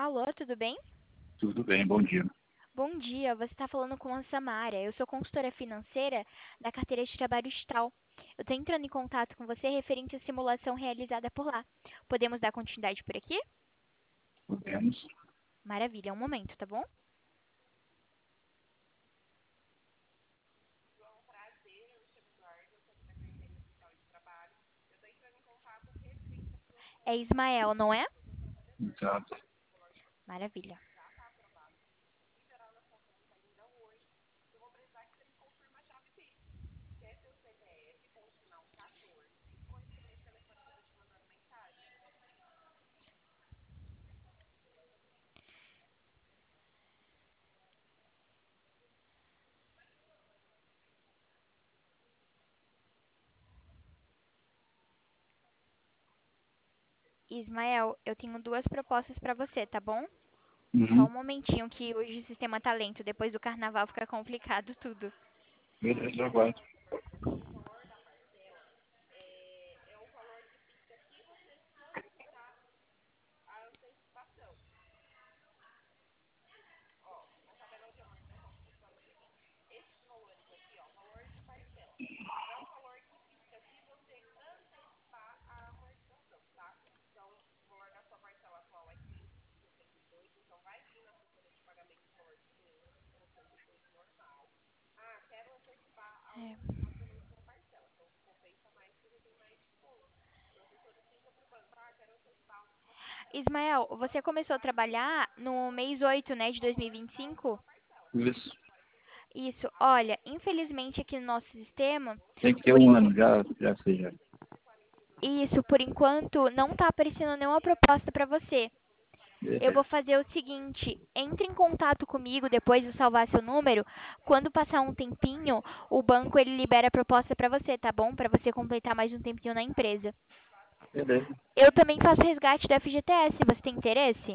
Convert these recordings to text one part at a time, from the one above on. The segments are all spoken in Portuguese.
Alô, tudo bem? Tudo bem, bom dia. Bom dia, você está falando com a Samara. Eu sou consultora financeira da carteira de trabalho Digital. Eu estou entrando em contato com você referente à simulação realizada por lá. Podemos dar continuidade por aqui? Podemos. Maravilha, um momento, tá bom? É Ismael, não é? Exato. Maravilha. Ismael, eu tenho duas propostas para você, tá bom? Só um Uhum. momentinho que hoje o sistema tá lento. Depois do carnaval fica complicado tudo. Beleza, aguardo. É. Ismael, você começou a trabalhar no mês 8, né, de 2025? Isso. Isso. Olha, infelizmente aqui no nosso sistema, Tem que ter por, um en- ano, já seja. isso, por enquanto, não está aparecendo nenhuma proposta para você. Eu vou Beleza. fazer o seguinte, entre em contato comigo depois de salvar seu número. Quando passar um tempinho, o banco ele libera a proposta para você, tá bom? Para você completar mais um tempinho na empresa. Beleza. Eu também faço resgate da FGTS. Você tem interesse?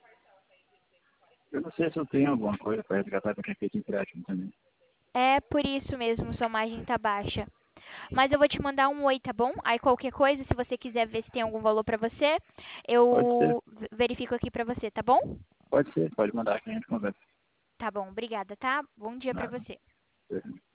Eu não sei se eu tenho alguma coisa para resgatar para quem fez empréstimo também. É por isso mesmo, sua margem tá baixa. Mas eu vou te mandar um oi, tá bom? Aí qualquer coisa, se você quiser ver se tem algum valor pra você, Pode ser, eu verifico aqui pra você, tá bom? pode ser. Pode mandar que a gente conversa. Tá bom, obrigada, tá? Bom dia pra Nada. você.